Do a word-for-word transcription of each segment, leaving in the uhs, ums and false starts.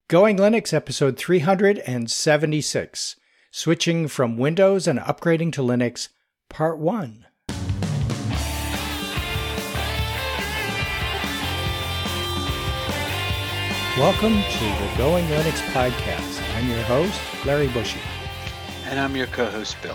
Going Linux episode three hundred seventy-six, Switching from Windows and Upgrading to Linux, part one. Welcome to the Going Linux podcast. I'm your host, Larry Bushy. And I'm your co-host, Bill.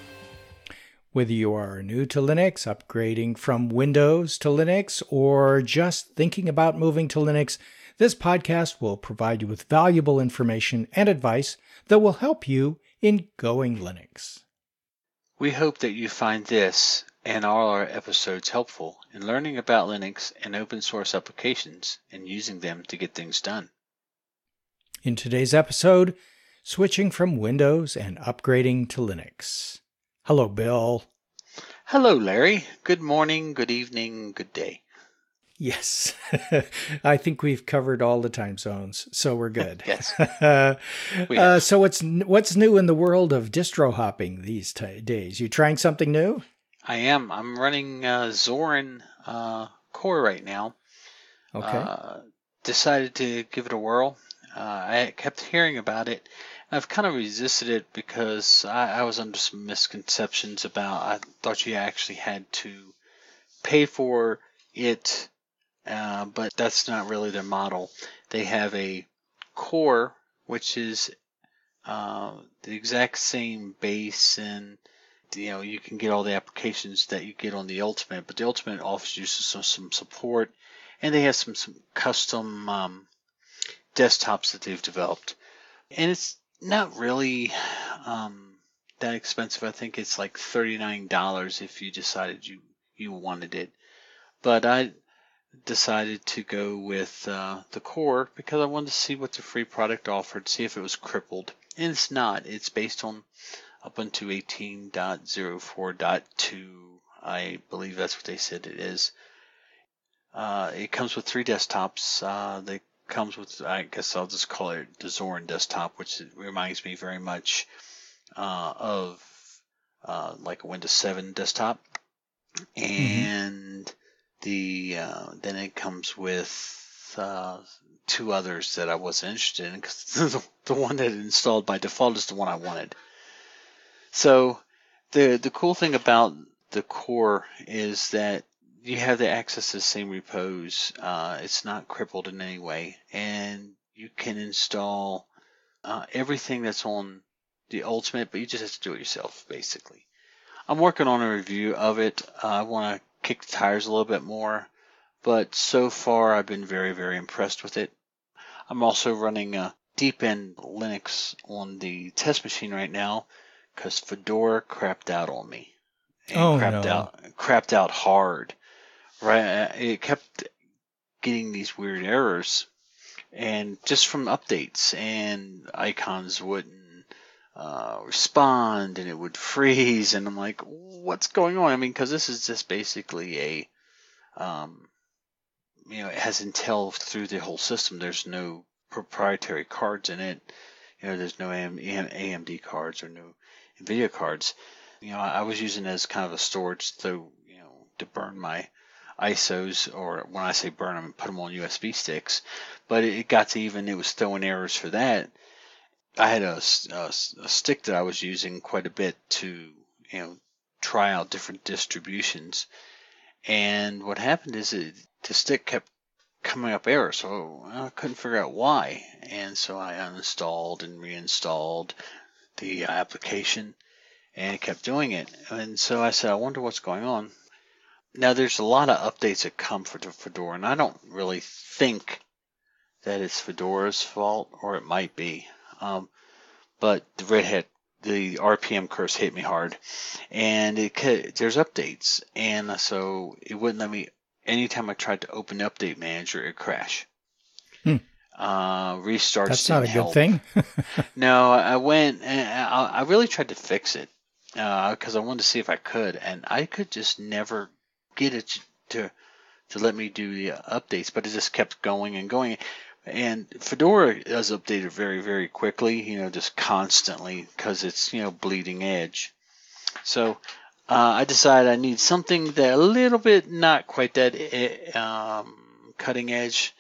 Whether you are new to Linux, upgrading from Windows to Linux, or just thinking about moving to Linux, this podcast will provide you with valuable information and advice that will help you in Going Linux. We hope that you find this and all our episodes helpful in learning about Linux and open source applications and using them to get things done. In today's episode, switching from Windows and upgrading to Linux. Hello, Bill. Hello, Larry. Good morning, good evening, good day. Yes, I think we've covered all the time zones, so we're good. Yes. we uh, so what's what's new in the world of distro hopping these t- days? You trying something new? I am. I'm running uh, Zorin uh, Core right now. Okay. Uh, decided to give it a whirl. Uh, I kept hearing about it. I've kind of resisted it because I, I was under some misconceptions about. I thought you actually had to pay for it. Uh, but that's not really their model. They have a core, which is uh, the exact same base, and you know you can get all the applications that you get on the Ultimate. But the Ultimate offers you some, some support, and they have some some custom um, desktops that they've developed. And it's not really um, that expensive. I think it's like thirty-nine dollars if you decided you you wanted it. But I decided to go with uh, the Core because I wanted to see what the free product offered, see if it was crippled. And it's not. It's based on Ubuntu eighteen point oh four point two. I believe that's what they said it is. Uh, it comes with three desktops. Uh, it comes with, I guess I'll just call it the Zorin desktop, which reminds me very much uh, of uh, like a Windows seven desktop. And mm-hmm. The uh, then it comes with uh, two others that I wasn't interested in because the, the one that installed by default is the one I wanted. So the the cool thing about the Core is that you have the access to the same repos. Uh, it's not crippled in any way, and you can install uh, everything that's on the Ultimate, but you just have to do it yourself, basically. I'm working on a review of it. Uh, I want to kick the tires a little bit more, but so far I've been very, very impressed with it. I'm also running a deep-end Linux on the test machine right now because Fedora crapped out on me. And oh crapped no! Out, crapped out hard. Right? It kept getting these weird errors, and just from updates, and icons wouldn't Uh, respond, and it would freeze, and I'm like, what's going on? I mean, because this is just basically a, um, you know, it has Intel through the whole system. There's no proprietary cards in it. You know, there's no A M D cards or no NVIDIA cards. You know, I was using it as kind of a storage, so you know, to burn my I S Os, or when I say burn them, put them on U S B sticks. But it got to even, it was throwing errors for that. I had a, a, a stick that I was using quite a bit to, you know, try out different distributions. And what happened is it, the stick kept coming up errors, so I couldn't figure out why. And so I uninstalled and reinstalled the application, and it kept doing it. And so I said, I wonder what's going on. Now, there's a lot of updates that come for Fedora, and I don't really think that it's Fedora's fault, or it might be. Um, but the Red Hat, the R P M curse hit me hard, and it there's updates, and so it wouldn't let me. Anytime I tried to open the Update Manager, it crashed. Hmm. Uh, restarts. That's not a help. good thing. No, I went and I, I really tried to fix it because uh, I wanted to see if I could, and I could just never get it to to let me do the updates, but it just kept going and going. And Fedora does update it very, very quickly, you know, just constantly because it's, you know, bleeding edge. So uh, I decided I need something that a little bit not quite that um, cutting edge.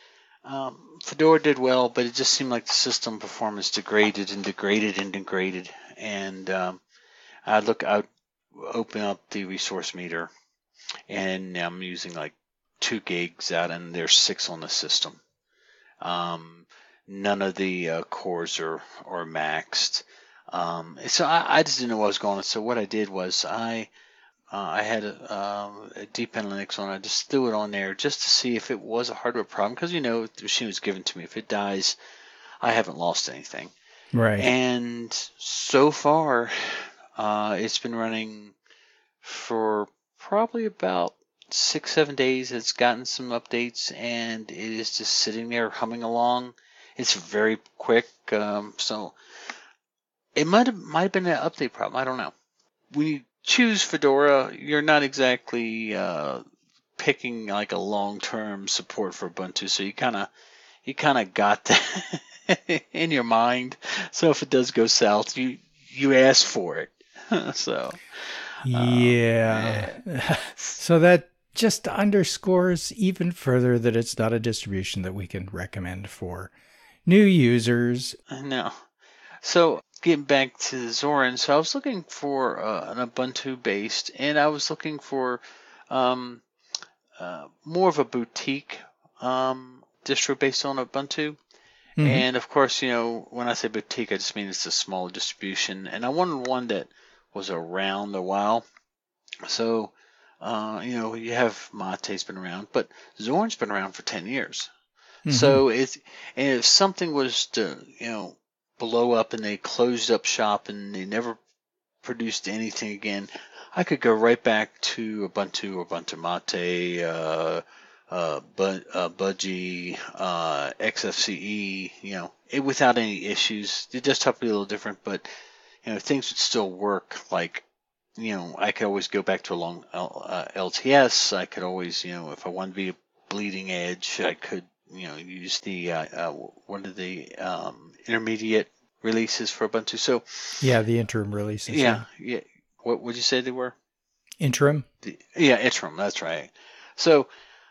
Um, Fedora did well, but it just seemed like the system performance degraded and degraded and degraded. And um, I'd look, I'd open up the resource meter, and I'm using like two gigs out, and there's six on the system. Um, none of the uh, cores are are maxed. Um, so I, I just didn't know what was going on. So what I did was I uh, I had a, um, a Deepin Linux on. I just threw it on there just to see if it was a hardware problem, because you know the machine was given to me. If it dies, I haven't lost anything. Right. And so far, uh, it's been running for probably about six, seven days. It's gotten some updates, and it is just sitting there humming along. It's very quick, um, so it might have might have been an update problem. I don't know. When you choose Fedora, you're not exactly uh, picking like a long-term support for Ubuntu, so you kind of you kind of got that in your mind. So if it does go south, you you ask for it. so yeah. um, yeah. So that just underscores even further that it's not a distribution that we can recommend for new users. No. So getting back to Zorin, so I was looking for uh, an Ubuntu-based, and I was looking for um, uh, more of a boutique um, distro based on Ubuntu. Mm-hmm. And of course, you know, when I say boutique, I just mean it's a small distribution, and I wanted one that was around a while. So, uh, you know, you have Mate's been around, but Zorin's been around for ten years. Mm-hmm. So it's, and if something was to, you know, blow up and they closed up shop and they never produced anything again, I could go right back to Ubuntu, Ubuntu Mate, uh, uh, Bud, uh, Budgie, uh, X F C E, you know, it, without any issues. The desktop would be a little different, but, you know, things would still work. Like, you know, I could always go back to a long uh, L T S. I could always, you know, if I wanted to be a bleeding edge, I could, you know, use the, uh, uh, one of the um, intermediate releases for Ubuntu. So yeah, the interim releases. Yeah, yeah. yeah. What would you say they were? Interim? The, yeah, interim. That's right. So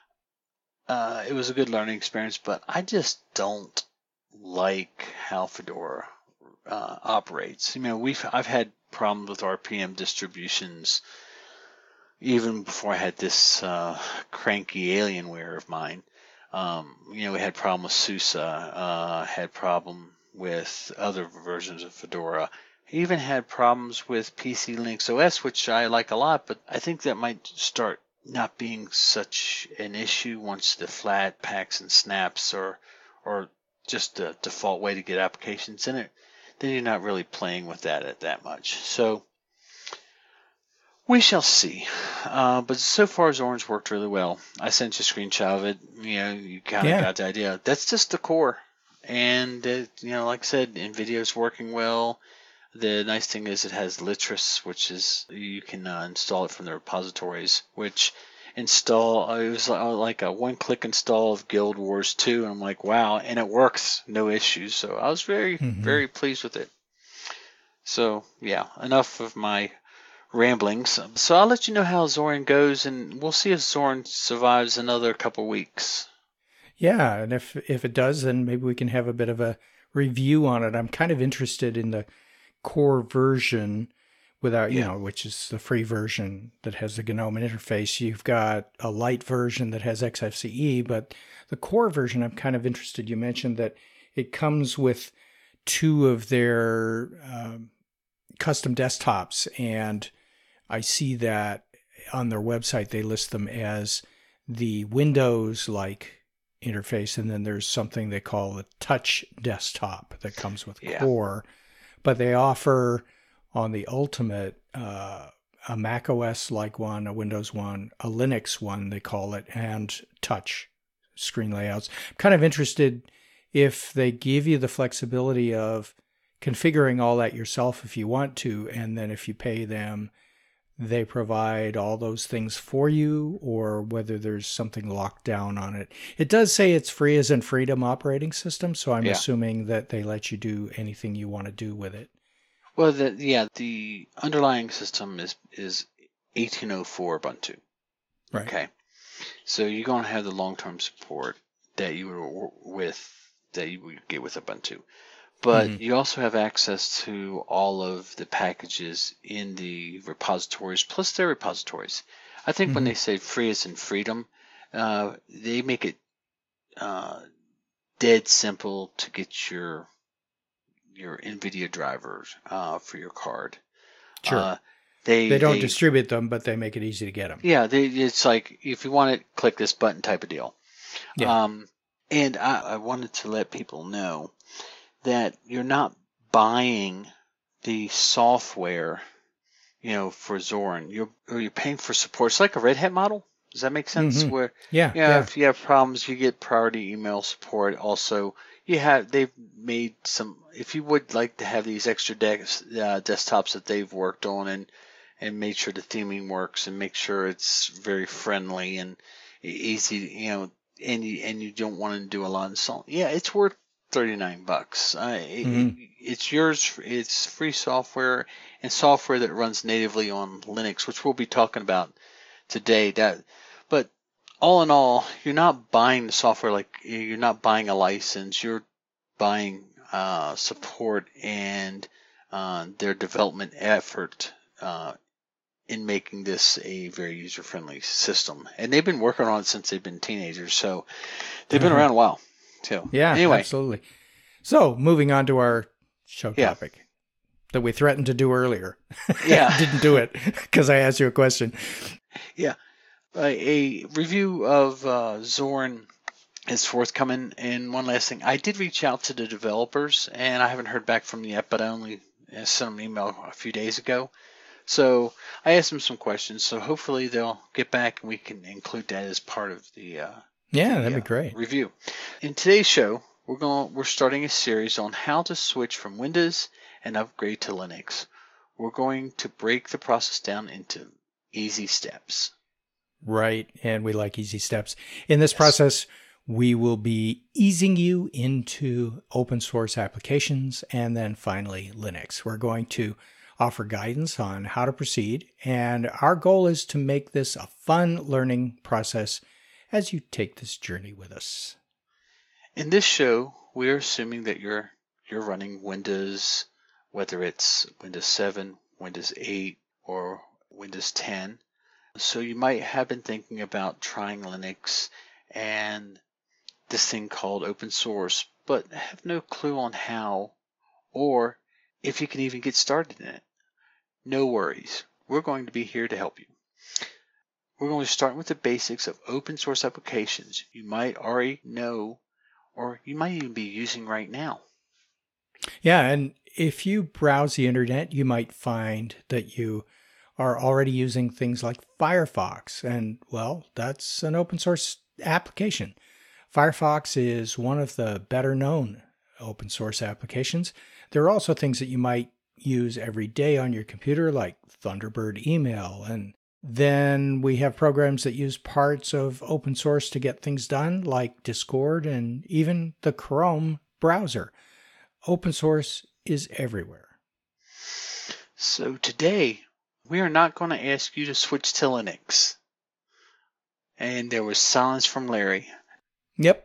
uh, it was a good learning experience, but I just don't like how Fedora uh, operates. You know, we've I've had problems with R P M distributions even before I had this uh, cranky Alienware of mine. Um, you know, we had problem with SUSE, uh, had problem with other versions of Fedora. I even had problems with P C Linux O S, which I like a lot, but I think that might start not being such an issue once the flat packs and snaps are, or just the default way to get applications in it. Then you're not really playing with that at that much. So we shall see. Uh, but so far, Zorin's worked really well. I sent you a screenshot of it. You know, you kind of yeah. got the idea. That's just the core. And, uh, you know, like I said, NVIDIA's working well. The nice thing is it has Litris, which is, you can uh, install it from the repositories, which install, uh, it was like a one-click install of Guild Wars two, and I'm like, wow, and it works, no issues. So I was very, mm-hmm. very pleased with it. So, yeah, enough of my ramblings. So I'll let you know how Zorin goes, and we'll see if Zorin survives another couple weeks. Yeah, and if if it does, then maybe we can have a bit of a review on it. I'm kind of interested in the core version without, you yeah. know, which is the free version that has the GNOME interface. You've got a light version that has X F C E, but the core version, I'm kind of interested. You mentioned that it comes with two of their um, custom desktops, and I see that on their website they list them as the Windows-like interface, and then there's something they call the touch desktop that comes with yeah. Core, but they offer on the Ultimate uh, a Mac O S like one, a Windows one, a Linux one they call it, and touch screen layouts. I'm kind of interested if they give you the flexibility of configuring all that yourself if you want to, and then if you pay them, they provide all those things for you, or whether there's something locked down on it. It does say it's free as in Freedom operating system, so I'm yeah. assuming that they let you do anything you want to do with it. Well, the, yeah, the underlying system is is eighteen oh four Ubuntu. Right. Okay. So you're going to have the long-term support, that you were with that you would get with Ubuntu. But Mhm. you also have access to all of the packages in the repositories, plus their repositories. I think when Mhm. they say free as in freedom, uh, they make it uh, dead simple to get your your NVIDIA drivers uh, for your card. Sure. Uh, they They don't they distribute them, but they make it easy to get them. yeah, they, it's like if you want it, click this button type of deal. Yeah. Um, and I, I wanted to let people know that you're not buying the software, you know, for Zorin. You're or you're paying for support. It's like a Red Hat model. Does that make sense? Mhm. Where Yeah. yeah, Yeah. if you have problems, you get priority email support. Also, you have they've made some. If you would like to have these extra decks, uh, desktops that they've worked on and and made sure the theming works and make sure it's very friendly and e- easy, you know, and you and you don't want to do a lot of install. Yeah, it's worth thirty-nine bucks. Uh, it, it, Mhm. it's yours. It's free software and software that runs natively on Linux, which we'll be talking about today. That, but all in all, you're not buying the software like you're not buying a license. You're buying uh, support and uh, their development effort uh, in making this a very user-friendly system. And they've been working on it since they've been teenagers, so they've been Uh-huh. around a while. So Yeah, anyway, absolutely. So, moving on to our show yeah, topic that we threatened to do earlier. yeah, Didn't do it because I asked you a question. yeah. A, a review of uh, Zorin is forthcoming. And one last thing, I did reach out to the developers, and I haven't heard back from them yet, but I only uh, sent them an email a few days ago. So I asked them some questions. So hopefully they'll get back, and we can include that as part of the uh, Yeah, the that'd be uh, great. review. In today's show, we're going we're starting a series on how to switch from Windows and upgrade to Linux. We're going to break the process down into easy steps. Right. And we like easy steps. In this Yes. process, we will be easing you into open source applications and then finally Linux. We're going to offer guidance on how to proceed. And our goal is to make this a fun learning process as you take this journey with us. In this show, we're assuming that you're you're running Windows, whether it's Windows seven, Windows eight, or Windows ten. So you might have been thinking about trying Linux and this thing called open source, but have no clue on how or if you can even get started in it. No worries. We're going to be here to help you. We're going to start with the basics of open source applications you might already know or you might even be using right now. Yeah. And if you browse the internet, you might find that you are already using things like Firefox. And well, that's an open source application. Firefox is one of the better known open source applications. There are also things that you might use every day on your computer, like Thunderbird email. And then we have programs that use parts of open source to get things done, like Discord and even the Chrome browser. Open source is everywhere. So today, we are not going to ask you to switch to Linux. And there was silence from Larry. Yep.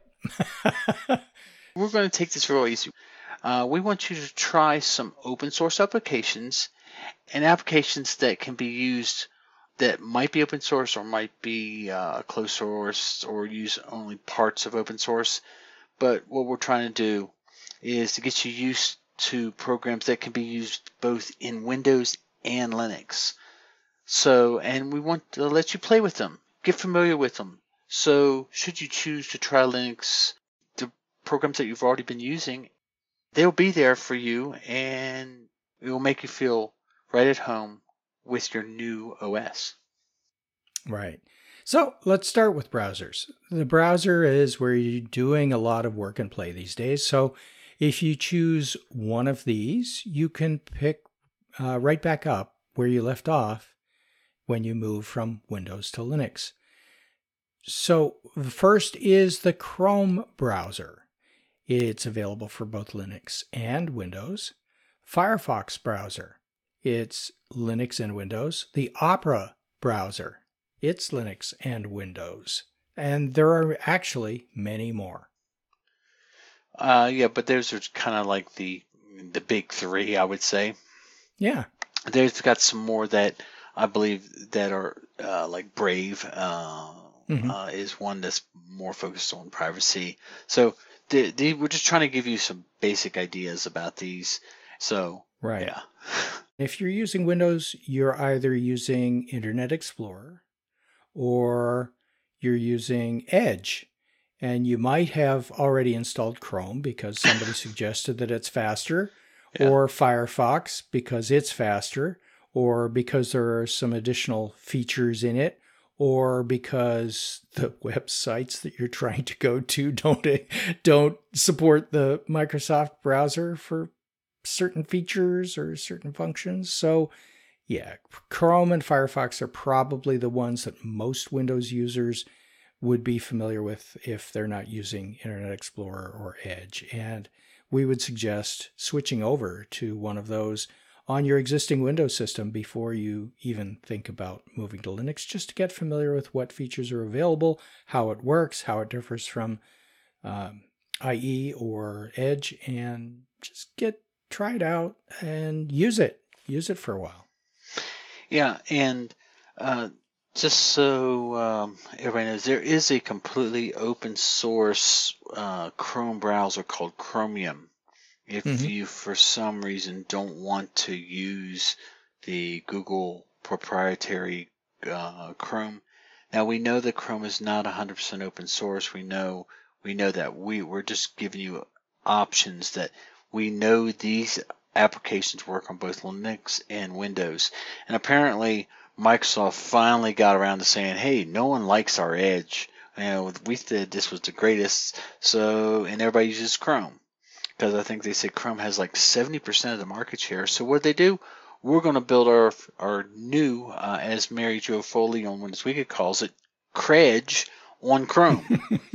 We're going to take this real easy. Uh, we want you to try some open source applications and applications that can be used that might be open source or might be uh, closed source or use only parts of open source. But what we're trying to do is to get you used to programs that can be used both in Windows and Linux. So, and we want to let you play with them, get familiar with them. So, should you choose to try Linux, the programs that you've already been using, they'll be there for you and it will make you feel right at home with your new O S. Right. So let's start with browsers. The browser is where you're doing a lot of work and play these days. So if you choose one of these, you can pick uh, right back up where you left off when you move from Windows to Linux. So the first is the Chrome browser. It's available for both Linux and Windows. Firefox browser. It's Linux and Windows. The Opera browser. It's Linux and Windows. And there are actually many more. Uh, yeah, but those are kind of like the the big three, I would say. Yeah. They've got some more that I believe that are uh, like Brave uh, Mm-hmm. uh, is one that's more focused on privacy. So the, the, we're just trying to give you some basic ideas about these. So Right. yeah. If you're using Windows, you're either using Internet Explorer or you're using Edge. And you might have already installed Chrome because somebody suggested that it's faster, Yeah. or Firefox because it's faster, or because there are some additional features in it, or because the websites that you're trying to go to don't don't support the Microsoft browser for certain features or certain functions. So yeah, Chrome and Firefox are probably the ones that most Windows users would be familiar with if they're not using Internet Explorer or Edge. And we would suggest switching over to one of those on your existing Windows system before you even think about moving to Linux, just to get familiar with what features are available, how it works, how it differs from um, I E or Edge, and just get try it out and use it. Use it for a while. Yeah, and uh, just so um, everybody knows, there is a completely open source uh, Chrome browser called Chromium. If Mhm. you, for some reason, don't want to use the Google proprietary uh, Chrome, now we know that Chrome is not one hundred percent open source. We know we know that we we're just giving you options that we know these applications work on both Linux and Windows. And apparently, Microsoft finally got around to saying, "Hey, no one likes our Edge. You know, we said this was the greatest, so and everybody uses Chrome." Because I think they say Chrome has like seventy percent of the market share. So what they do, we're going to build our our new, uh, as Mary Jo Foley on Windows Weekly calls it, Credge on Chrome.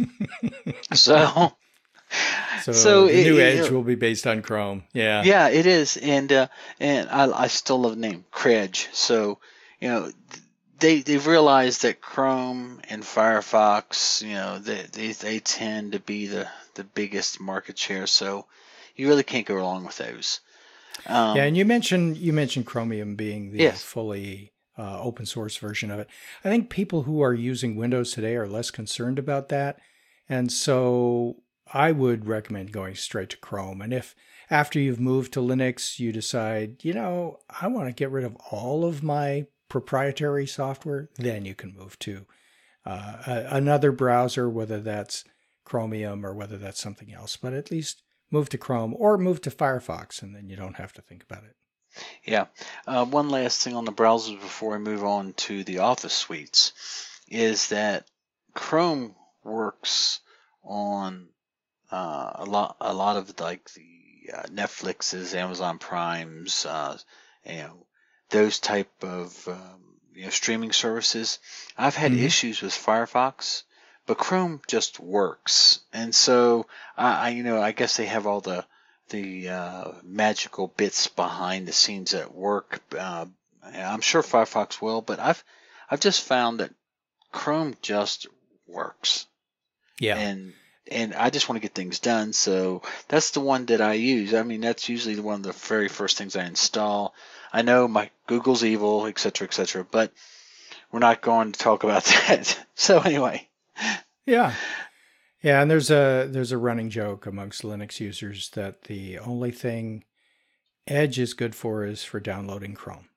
so, So, so the it, new it, Edge will be based on Chrome. Yeah. yeah, it is, and uh, and I, I still love the name Credge. So, you know, they they've realized that Chrome and Firefox, you know, they they, they tend to be the the biggest market share. So, you really can't go wrong with those. Um, Yeah, and you mentioned you mentioned Chromium being the yes. fully uh, open source version of it. I think people who are using Windows today are less concerned about that, and so I would recommend going straight to Chrome. And if after you've moved to Linux, you decide, you know, I want to get rid of all of my proprietary software, then you can move to uh, a, another browser, whether that's Chromium or whether that's something else. But at least move to Chrome or move to Firefox, and then you don't have to think about it. Yeah. Uh, one last thing on the browsers before I move on to the Office suites is that Chrome works on uh, a lot, a lot of like the uh, Netflixes, Amazon Primes, uh, you know, those type of um, you know streaming services. I've had Mhm. issues with Firefox, but Chrome just works, and so I, I you know, I guess they have all the the uh, magical bits behind the scenes that work. Uh, I'm sure Firefox will, but I've I've just found that Chrome just works, Yeah. and and I just want to get things done. So that's the one that I use. I mean, that's usually the one of the very first things I install. I know my Google's evil, et cetera, et cetera, but we're not going to talk about that. So anyway. Yeah. Yeah, and there's a there's a running joke amongst Linux users that the only thing Edge is good for is for downloading Chrome.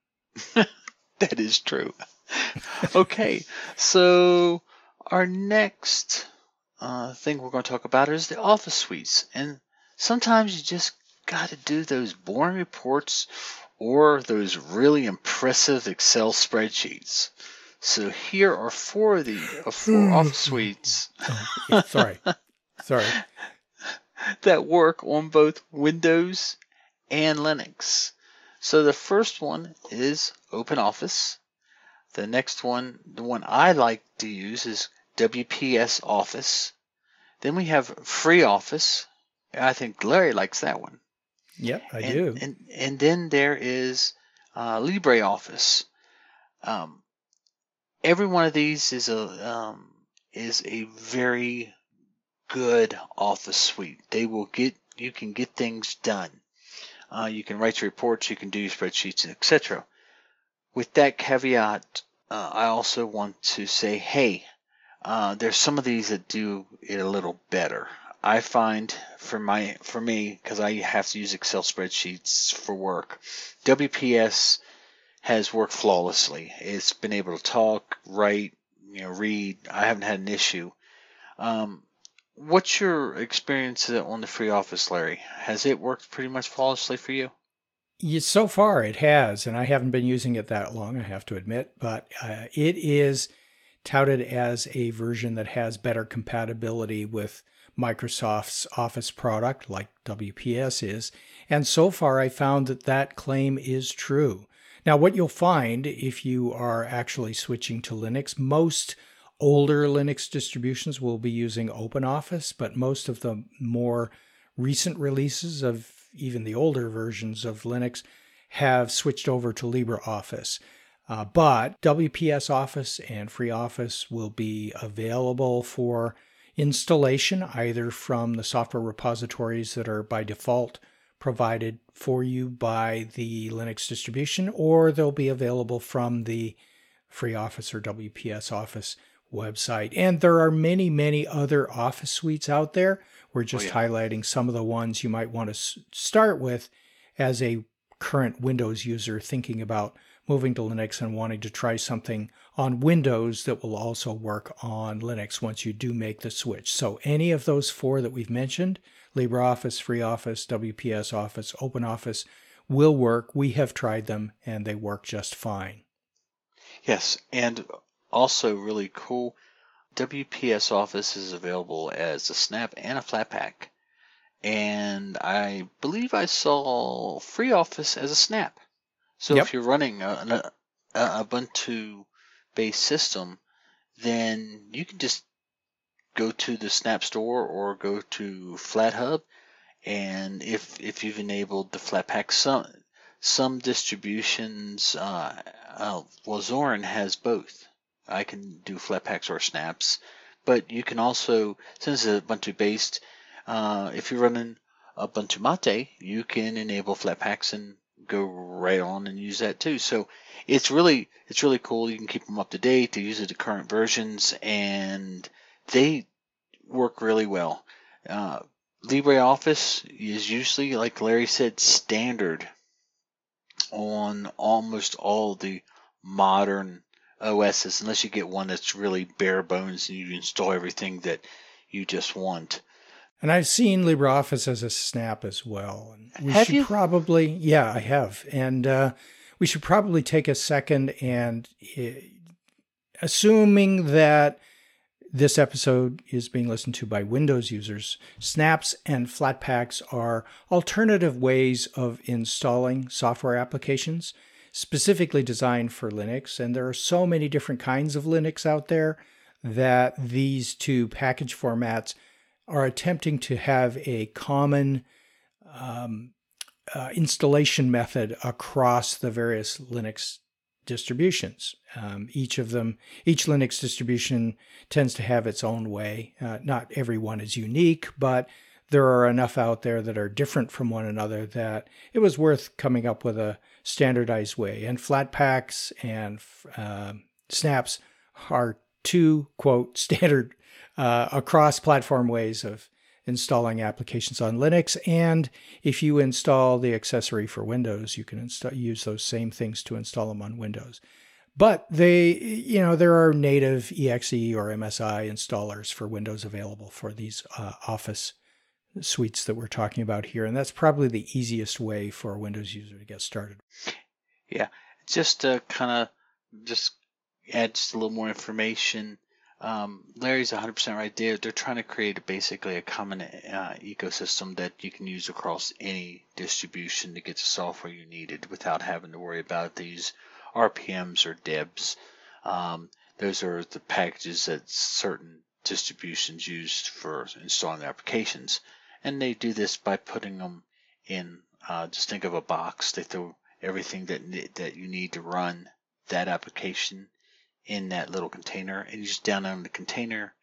That is true. Okay, so our next uh, thing we're going to talk about is the Office suites. And sometimes you just got to do those boring reports or those really impressive Excel spreadsheets. So here are four of the uh, four Office suites Oh, yeah, sorry. Sorry. that work on both Windows and Linux. So the first one is OpenOffice. The next one, the one I like to use, is W P S Office. Then we have FreeOffice. I think Larry likes that one. Yep, I and, do. And and then there is uh, LibreOffice. Um, every one of these is a um, is a very good office suite. They will get you can get things done. Uh, you can write your reports, you can do your spreadsheets, et cetera. With that caveat, uh, I also want to say, hey, uh, there's some of these that do it a little better. I find for my for me, because I have to use Excel spreadsheets for work, W P S has worked flawlessly. It's been able to talk, write, you know, read. I haven't had an issue. Um, what's your experience on the free office, Larry? Has it worked pretty much flawlessly for you? Yeah, so far it has, and I haven't been using it that long, I have to admit, but uh, it is touted as a version that has better compatibility with Microsoft's Office product, like W P S is. And so far, I found that that claim is true. Now, what you'll find if you are actually switching to Linux, most older Linux distributions will be using OpenOffice, but most of the more recent releases of even the older versions of Linux have switched over to LibreOffice. Uh, but W P S Office and FreeOffice will be available for installation either from the software repositories that are by default provided for you by the Linux distribution, or they'll be available from the FreeOffice or W P S Office website. And there are many, many other Office suites out there. We're just oh, yeah. highlighting some of the ones you might want to s- start with as a current Windows user thinking about moving to Linux and wanting to try something on Windows that will also work on Linux once you do make the switch. So any of those four that we've mentioned, LibreOffice, FreeOffice, W P S Office, OpenOffice, will work. We have tried them and they work just fine. Yes, and also really cool, W P S Office is available as a snap and a Flatpak. And I believe I saw FreeOffice as a snap. So yep. if you're running a, a, a Ubuntu-based system, then you can just go to the Snap Store or go to FlatHub, and if if you've enabled the Flatpak, some some distributions, uh, uh, well, Zorin has both. I can do Flatpaks or snaps, but you can also, since it's Ubuntu-based, uh, if you're running Ubuntu Mate, you can enable Flatpaks and go right on and use that too. So it's really it's really cool. You can keep them up to date. They use the current versions, and they work really well. Uh, LibreOffice is usually, like Larry said, standard on almost all the modern O Ss, unless you get one that's really bare bones and you install everything that you just want. And I've seen LibreOffice as a snap as well. And we have should you? probably, yeah, I have. And uh, we should probably take a second and, uh, assuming that this episode is being listened to by Windows users, snaps and Flatpaks are alternative ways of installing software applications specifically designed for Linux. And there are so many different kinds of Linux out there that these two package formats are attempting to have a common um, uh, installation method across the various Linux distributions. Um, each of them, each Linux distribution tends to have its own way. Uh, not every one is unique, but there are enough out there that are different from one another that it was worth coming up with a standardized way. And Flatpaks and uh, snaps are two, quote, standard uh, across platform ways of installing applications on Linux. And if you install the accessory for Windows, you can install, use those same things to install them on Windows. But they, you know, there are native E X E or M S I installers for Windows available for these uh, Office suites that we're talking about here. And that's probably the easiest way for a Windows user to get started. Yeah, just to kind of just add just a little more information. Um, Larry's one hundred percent right there. They're trying to create basically a common uh, ecosystem that you can use across any distribution to get the software you needed without having to worry about these R P Ms or D E Bs. Um, those are the packages that certain distributions use for installing applications. And they do this by putting them in, uh, just think of a box. They throw everything that that you need to run that application in that little container, and you just download the container,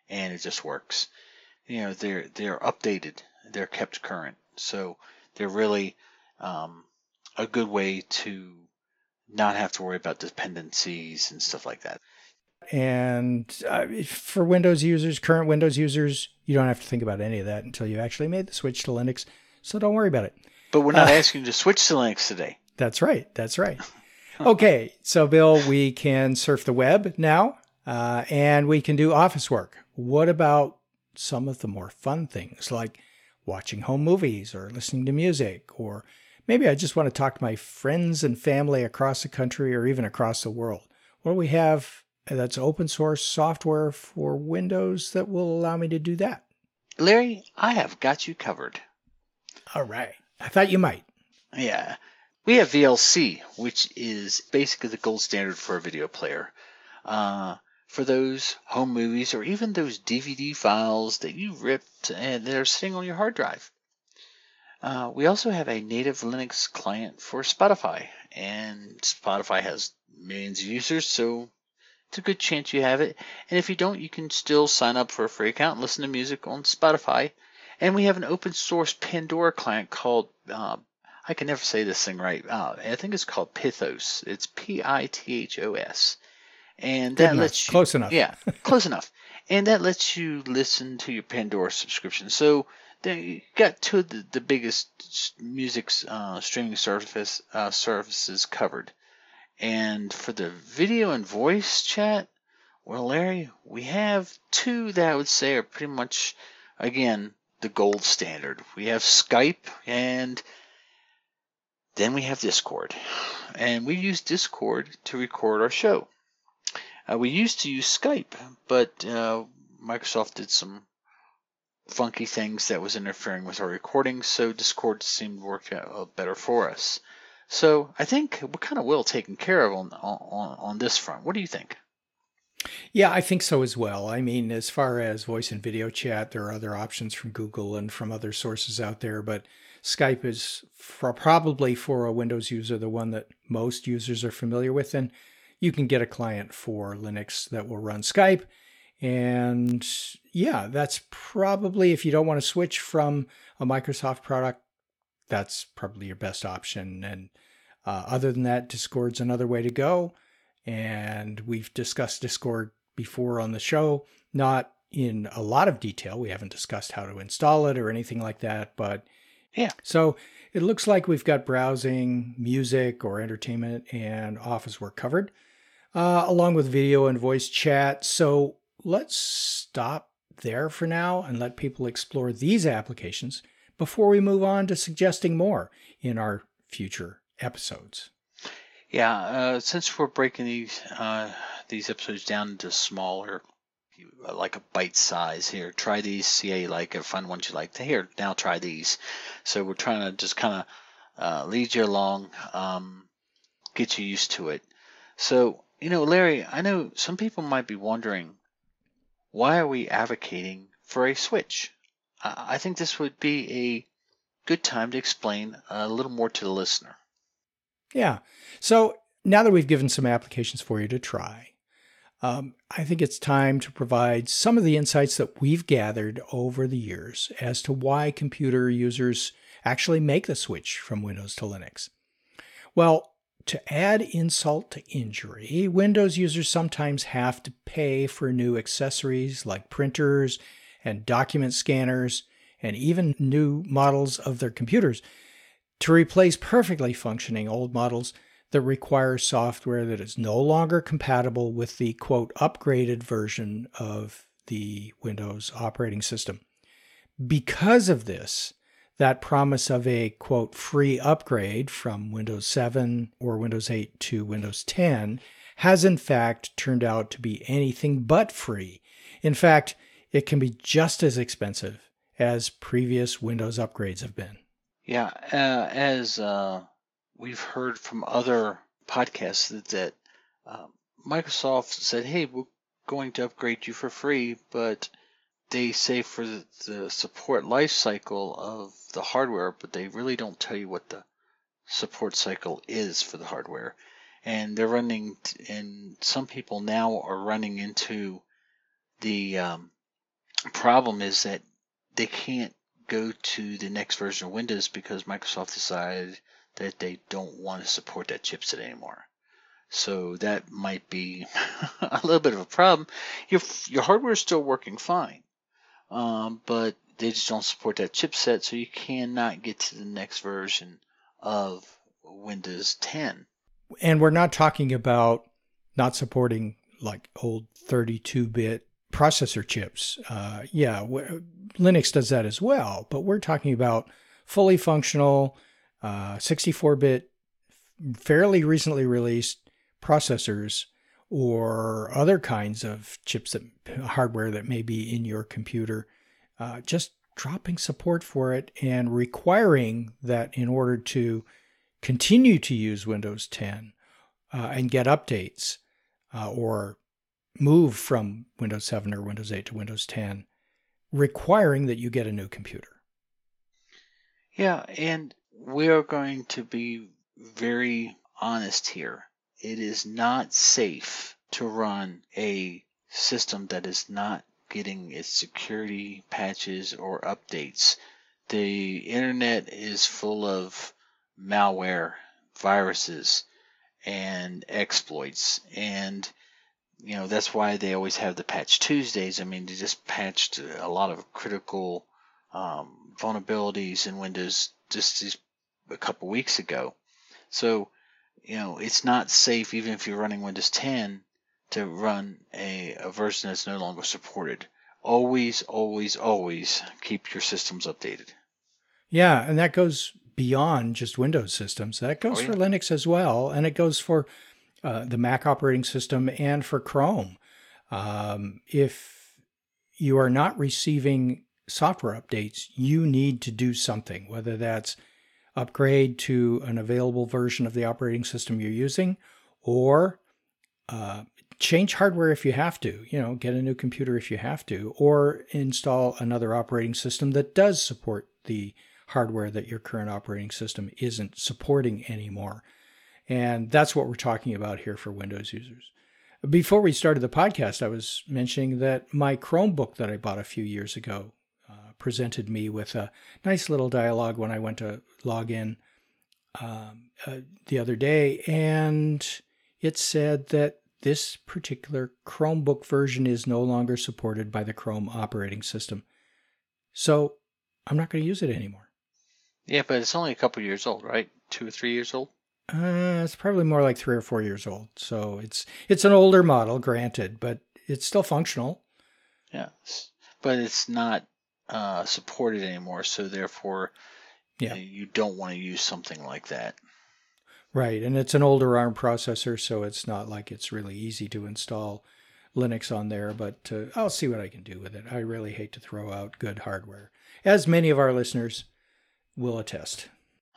and it just works. You know, they're they're updated, they're kept current, so they're really um, a good way to not have to worry about dependencies and stuff like that. And uh, for Windows users, current Windows users, you don't have to think about any of that until you actually made the switch to Linux. So don't worry about it. But we're not Uh, asking you to switch to Linux today. That's right. That's right. Okay. So, Bill, we can surf the web now, uh, and we can do office work. What about some of the more fun things like watching home movies or listening to music? Or maybe I just want to talk to my friends and family across the country or even across the world. What do we have that's open source software for Windows that will allow me to do that? Larry, I have got you covered. All right. I thought you might. Yeah. We have V L C, which is basically the gold standard for a video player. Uh, for those home movies or even those D V D files that you ripped and they're sitting on your hard drive. Uh, we also have a native Linux client for Spotify, and Spotify has millions of users, so it's a good chance you have it. And if you don't, you can still sign up for a free account and listen to music on Spotify. And we have an open source Pandora client called, uh, I can never say this thing right, uh, I think it's called Pithos. It's P I T H O S. And Good that enough. lets you, Close enough. yeah, close enough. And that lets you listen to your Pandora subscription. So there you got two of the, the biggest music uh, streaming service, uh, services covered. And for the video and voice chat, well, Larry, we have two that I would say are pretty much, again, the gold standard. We have Skype, and then we have Discord. And we use Discord to record our show. Uh, we used to use Skype, but uh, Microsoft did some funky things that was interfering with our recording, so Discord seemed to work out better for us. So I think we're kind of well taken care of on, on, on this front. What do you think? Yeah, I think so as well. I mean, as far as voice and video chat, there are other options from Google and from other sources out there, but Skype is for probably for a Windows user the one that most users are familiar with. And you can get a client for Linux that will run Skype. And yeah, that's probably, if you don't want to switch from a Microsoft product, that's probably your best option. And uh, other than that, Discord's another way to go. And we've discussed Discord before on the show, not in a lot of detail. We haven't discussed how to install it or anything like that. But yeah, so it looks like we've got browsing, music or entertainment, and office work covered, uh, along with video and voice chat. So let's stop there for now and let people explore these applications before we move on to suggesting more in our future episodes. Yeah, uh, since we're breaking these uh, these episodes down into smaller, like a bite size, here, try these, see how you like it, find ones you like. Here, now try these. So we're trying to just kind of uh, lead you along, um, get you used to it. So, you know, Larry, I know some people might be wondering, why are we advocating for a switch? I, I think this would be a good time to explain a little more to the listener. Yeah. So now that we've given some applications for you to try, um, I think it's time to provide some of the insights that we've gathered over the years as to why computer users actually make the switch from Windows to Linux. Well, to add insult to injury, Windows users sometimes have to pay for new accessories like printers and document scanners and even new models of their computers to replace perfectly functioning old models that require software that is no longer compatible with the, quote, upgraded version of the Windows operating system. Because of this, that promise of a, quote, free upgrade from Windows seven or Windows eight to Windows ten has in fact turned out to be anything but free. In fact, it can be just as expensive as previous Windows upgrades have been. Yeah, uh, as uh, we've heard from other podcasts that, that uh, Microsoft said, hey, we're going to upgrade you for free, but they say for the, the support life cycle of the hardware, but they really don't tell you what the support cycle is for the hardware. And they're running, and some people now are running into the um, problem is that they can't go to the next version of Windows because Microsoft decided that they don't want to support that chipset anymore. So that might be a little bit of a problem. Your your hardware is still working fine, um, but they just don't support that chipset, so you cannot get to the next version of Windows ten. And we're not talking about not supporting like old thirty-two bit processor chips. Uh, yeah, w- Linux does that as well, but we're talking about fully functional uh, sixty-four bit, fairly recently released processors or other kinds of chips, that hardware that may be in your computer, uh, just dropping support for it and requiring that in order to continue to use Windows ten uh, and get updates uh, or move from Windows seven or Windows eight to Windows ten, requiring that you get a new computer. Yeah, and we're going to be very honest here. It is not safe to run a system that is not getting its security patches or updates. The internet is full of malware, viruses, and exploits, and you know that's why they always have the Patch Tuesdays. I mean, they just patched a lot of critical um, vulnerabilities in Windows just, just a couple weeks ago. So, you know, it's not safe even if you're running Windows ten to run a, a version that's no longer supported. Always, always, always keep your systems updated. Yeah, and that goes beyond just Windows systems. That goes Oh, yeah. for Linux as well, and it goes for uh, the Mac operating system and for Chrome. Um, if you are not receiving software updates, you need to do something, whether that's upgrade to an available version of the operating system you're using, or uh, change hardware if you have to, you know, get a new computer if you have to, or install another operating system that does support the hardware that your current operating system isn't supporting anymore. And that's what we're talking about here for Windows users. Before we started the podcast, I was mentioning that my Chromebook that I bought a few years ago uh, presented me with a nice little dialogue when I went to log in um, uh, the other day. And it said that this particular Chromebook version is no longer supported by the Chrome operating system. So I'm not going to use it anymore. Yeah, but it's only a couple years old, right? Two or three years old? Uh, it's probably more like three or four years old. So it's it's an older model, granted, but it's still functional. Yes, but it's not uh, supported anymore, so therefore Yeah. you don't want to use something like that. Right, and it's an older ARM processor, so it's not like it's really easy to install Linux on there, but uh, I'll see what I can do with it. I really hate to throw out good hardware, as many of our listeners will attest.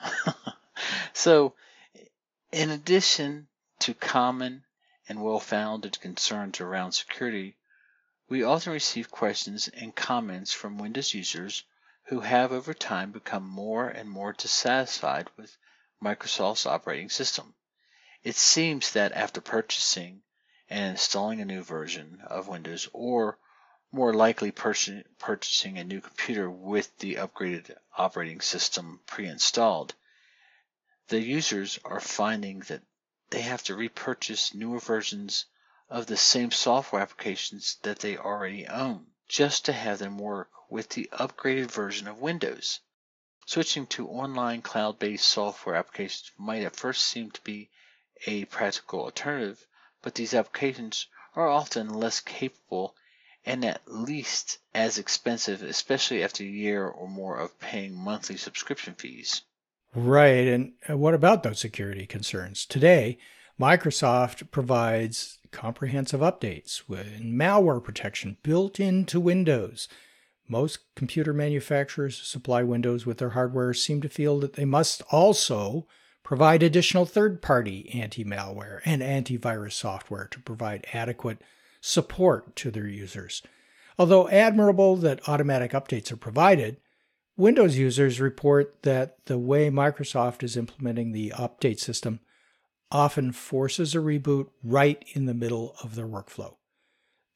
So, in addition to common and well-founded concerns around security, we often receive questions and comments from Windows users who have over time become more and more dissatisfied with Microsoft's operating system. It seems that after purchasing and installing a new version of Windows, or more likely pur- purchasing a new computer with the upgraded operating system pre-installed, the users are finding that they have to repurchase newer versions of the same software applications that they already own just to have them work with the upgraded version of Windows. Switching to online cloud-based software applications might at first seem to be a practical alternative, but these applications are often less capable and at least as expensive, especially after a year or more of paying monthly subscription fees. Right, and what about those security concerns? Today, Microsoft provides comprehensive updates with malware protection built into Windows. Most computer manufacturers who supply Windows with their hardware seem to feel that they must also provide additional third-party anti-malware and antivirus software to provide adequate support to their users. Although admirable that automatic updates are provided, Windows users report that the way Microsoft is implementing the update system often forces a reboot right in the middle of their workflow.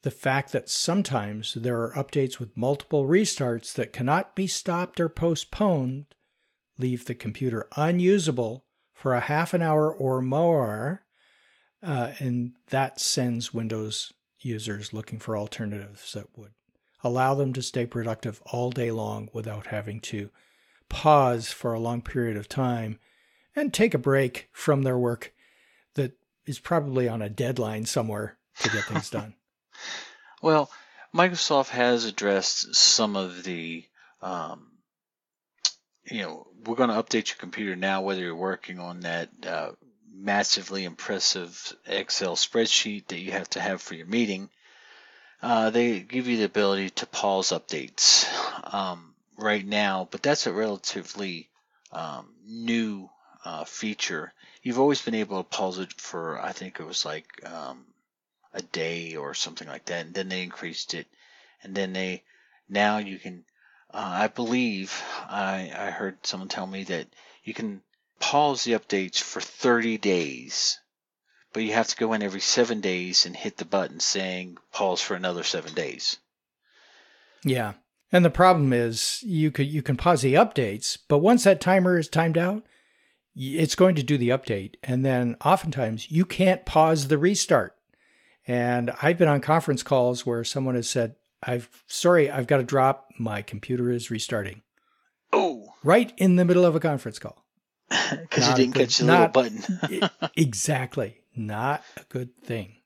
the fact that sometimes there are updates with multiple restarts that cannot be stopped or postponed leave the computer unusable for a half an hour or more, uh, and that sends Windows users looking for alternatives that would allow them to stay productive all day long without having to pause for a long period of time and take a break from their work that is probably on a deadline somewhere to get things done. Well, Microsoft has addressed some of the, um, you know, we're going to update your computer now, whether you're working on that uh, massively impressive Excel spreadsheet that you have to have for your meeting. Uh, they give you the ability to pause updates um, right now, but that's a relatively um, new uh, feature. You've always been able to pause it for, I think it was like um, a day or something like that, and then they increased it, and then they now you can, uh, I believe, I, I heard someone tell me that you can pause the updates for thirty days. But you have to go in every seven days and hit the button saying pause for another seven days. Yeah. And the problem is you could you can pause the updates, but once that timer is timed out, it's going to do the update. And then oftentimes you can't pause the restart. And I've been on conference calls where someone has said, I've sorry, I've got to drop. My computer is restarting. Oh. Right in the middle of a conference call. Because you didn't good, catch the not, little button. Exactly. Not a good thing.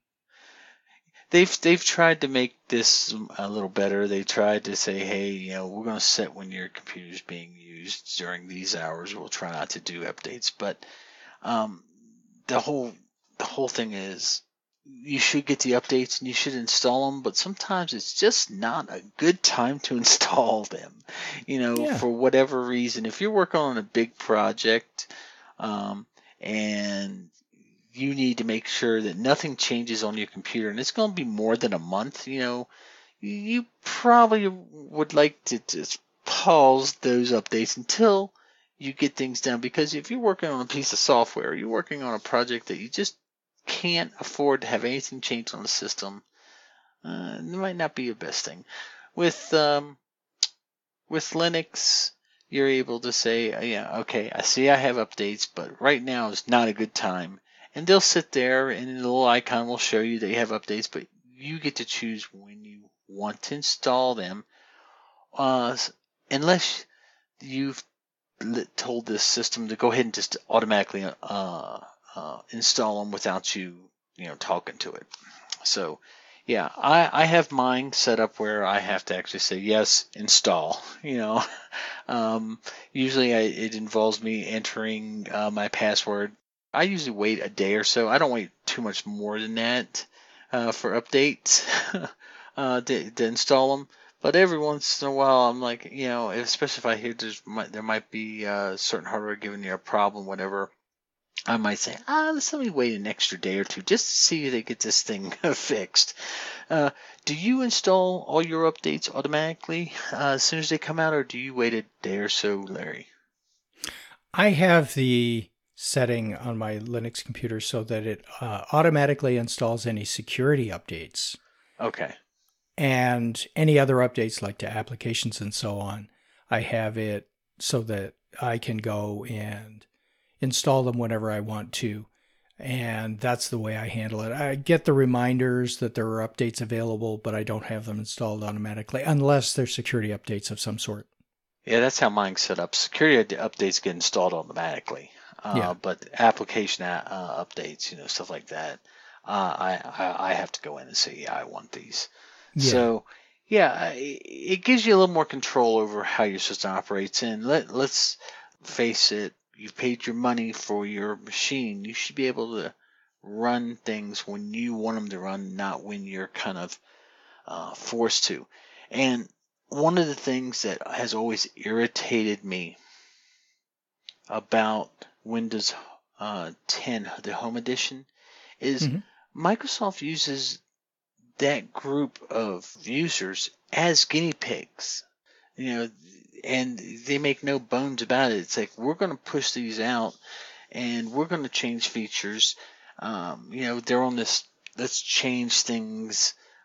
They've they've tried to make this a little better. They tried to say, hey, you know, we're going to set when your computer is being used during these hours. We'll try not to do updates, but um, the whole the whole thing is you should get the updates and you should install them, but sometimes it's just not a good time to install them. You know, yeah. For whatever reason, if you're working on a big project um, and you need to make sure that nothing changes on your computer, and it's going to be more than a month, you know, you probably would like to just pause those updates until you get things done. Because if you're working on a piece of software, you're working on a project that you just can't afford to have anything change on the system, uh, it might not be your best thing. With um, with Linux, you're able to say, yeah, okay, I see I have updates, but right now is not a good time. And they'll sit there and the little icon will show you they have updates, but you get to choose when you want to install them, uh, unless you've told this system to go ahead and just automatically uh, uh, install them without you, you know, talking to it. So, yeah, I, I have mine set up where I have to actually say, yes, install, you know. um, usually I, it involves me entering uh, my password. I usually wait a day or so. I don't wait too much more than that uh, for updates uh, to, to install them. But every once in a while, I'm like, you know, especially if I hear there's, there might be uh, certain hardware giving you a problem, whatever, I might say, ah, let's let me wait an extra day or two just to see if they get this thing fixed. Uh, do you install all your updates automatically uh, as soon as they come out, or do you wait a day or so, Larry? I have the setting on my Linux computer so that it uh, automatically installs any security updates. Okay. And any other updates like to applications and so on. I have it so that I can go and install them whenever I want to. And that's the way I handle it. I get the reminders that there are updates available, but I don't have them installed automatically unless they're security updates of some sort. Yeah, that's how mine's set up. Security updates get installed automatically. Uh, yeah. But application uh, updates, you know, stuff like that, uh, I, I I have to go in and say, yeah, I want these. Yeah. So, yeah, it gives you a little more control over how your system operates. And let, let's face it, you've paid your money for your machine. You should be able to run things when you want them to run, not when you're kind of uh, forced to. And one of the things that has always irritated me about Windows uh, ten, the Home Edition, is mm-hmm. Microsoft uses that group of users as guinea pigs, you know, and they make no bones about it. It's like, we're going to push these out and we're going to change features. Um, you know, they're on this, let's change things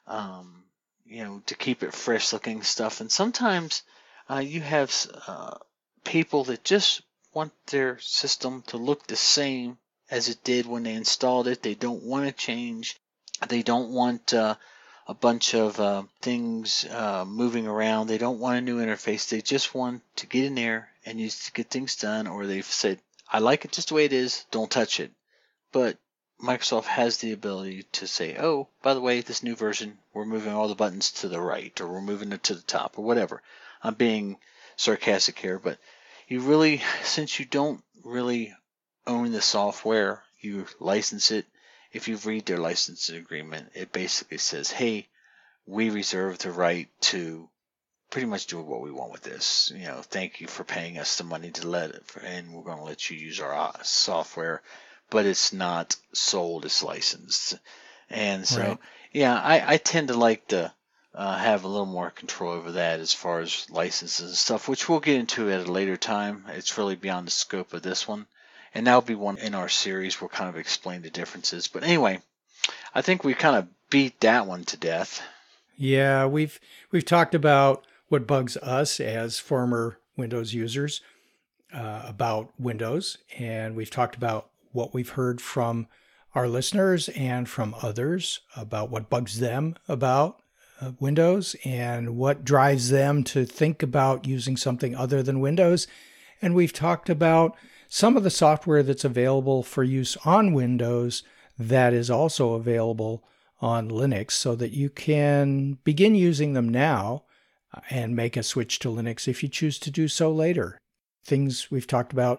um, you know, to keep it fresh looking stuff. And sometimes uh, you have uh, people that just want their system to look the same as it did when they installed it. They don't want to change. They don't want uh, a bunch of uh, things uh, moving around. They don't want a new interface. They just want to get in there and use to get things done. Or they've said, I like it just the way it is. Don't touch it. But Microsoft has the ability to say, oh, by the way, this new version, we're moving all the buttons to the right, or we're moving it to the top, or whatever. I'm being sarcastic here, but you really, since you don't really own the software, you license it. If you read their licensing agreement, it basically says, hey, we reserve the right to pretty much do what we want with this. You know, thank you for paying us the money to let it, and we're going to let you use our software, but it's not sold, it's licensed. And so, right. yeah, I, I tend to like to uh, have a little more control over that as far as licenses and stuff, which we'll get into at a later time. It's really beyond the scope of this one. And that'll be one in our series. We'll kind of explain the differences. But anyway, I think we kind of beat that one to death. Yeah, we've we've talked about what bugs us as former Windows users uh, about Windows, and we've talked about what we've heard from our listeners and from others about what bugs them about uh, Windows and what drives them to think about using something other than Windows. And we've talked about some of the software that's available for use on Windows that is also available on Linux, so that you can begin using them now and make a switch to Linux if you choose to do so later. Things we've talked about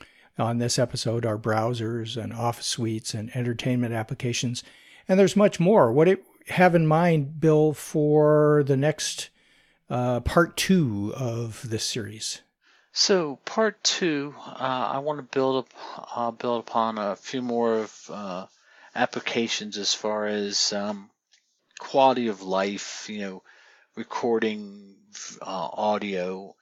on this episode are browsers and office suites and entertainment applications, and there's much more. What do you have in mind, Bill, for the next uh, part two of this series? So part two, uh, I want to build up, uh, build upon a few more of uh, applications as far as um, quality of life. You know, recording uh, audio,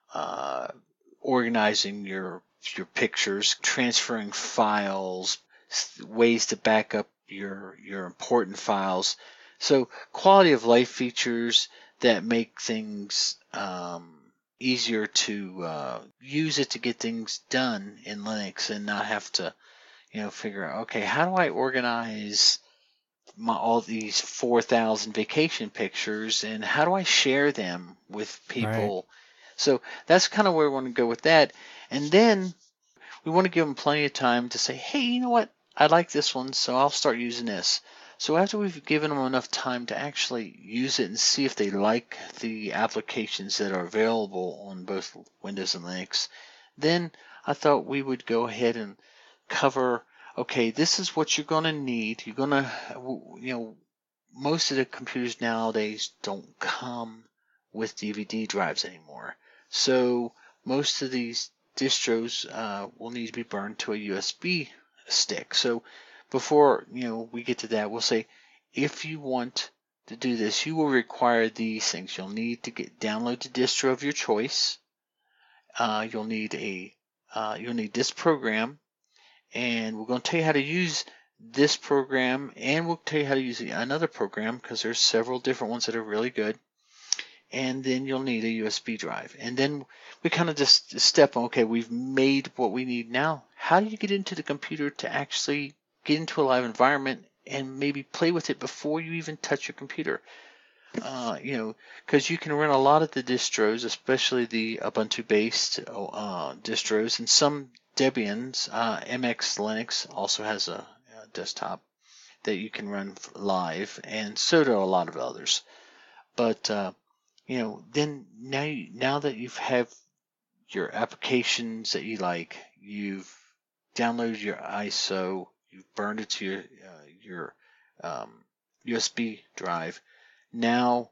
uh, organizing your your pictures, transferring files, ways to back up your your important files. So quality of life features that make things um, easier to uh, use it to get things done in Linux and not have to, you know, figure out, okay, how do I organize my, all these four thousand vacation pictures, and how do I share them with people? Right. So that's kind of where we want to go with that. And then we want to give them plenty of time to say, hey, you know what? I like this one, so I'll start using this. So after we've given them enough time to actually use it and see if they like the applications that are available on both Windows and Linux, then I thought we would go ahead and cover, okay, this is what you're going to need. You're going to, you know, most of the computers nowadays don't come with D V D drives anymore. So most of these distros uh, will need to be burned to a U S B stick. So before, you know, we get to that, we'll say if you want to do this, you will require these things. You'll need to get download the distro of your choice. Uh, you'll need a uh, you'll need this program, and we're going to tell you how to use this program, and we'll tell you how to use another program because there's several different ones that are really good. And then you'll need a U S B drive. And then we kind of just step on, okay, we've made what we need now. How do you get into the computer to actually get into a live environment and maybe play with it before you even touch your computer? Uh, you know, because you can run a lot of the distros, especially the Ubuntu-based uh, distros, and some Debians. Uh, M X Linux also has a, a desktop that you can run live, and so do a lot of others. But uh, you know, then now you, now that you have your applications that you like, you've downloaded your I S O, you've burned it to your uh, your um, U S B drive. Now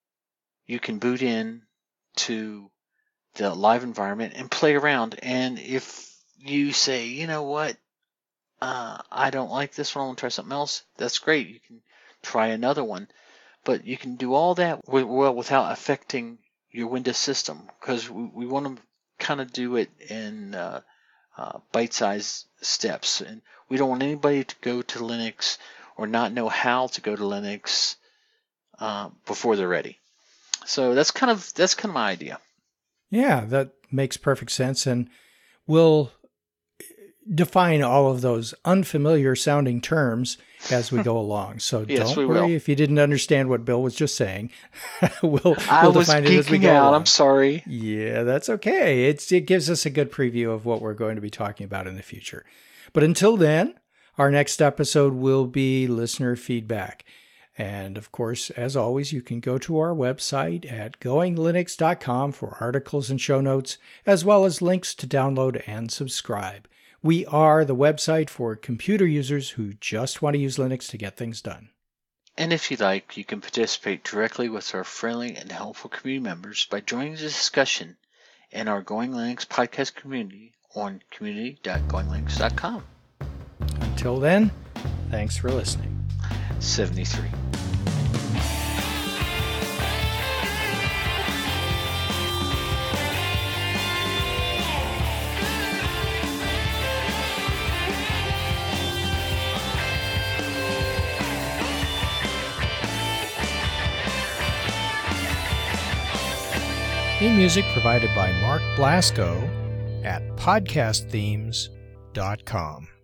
you can boot in to the live environment and play around. And if you say, you know what, uh, I don't like this one, I want to try something else, that's great. You can try another one. But you can do all that well without affecting your Windows system, because we, we want to kind of do it in uh, uh, bite-sized steps. And we don't want anybody to go to Linux or not know how to go to Linux uh, before they're ready. So that's kind of that's kind of my idea. Yeah, that makes perfect sense, and we'll define all of those unfamiliar sounding terms as we go along. So yes, don't we worry will. if you didn't understand what Bill was just saying. we'll, I we'll was define it as we geeking go out. along. I'm sorry. Yeah, that's okay. It's it gives us a good preview of what we're going to be talking about in the future. But until then, our next episode will be listener feedback. And of course, as always, you can go to our website at going linux dot com for articles and show notes, as well as links to download and subscribe. We are the website for computer users who just want to use Linux to get things done. And if you'd like, you can participate directly with our friendly and helpful community members by joining the discussion in our Going Linux podcast community on community dot going linux dot com. Until then, thanks for listening. seventy-three. Theme music provided by Mark Blasco at podcast themes dot com.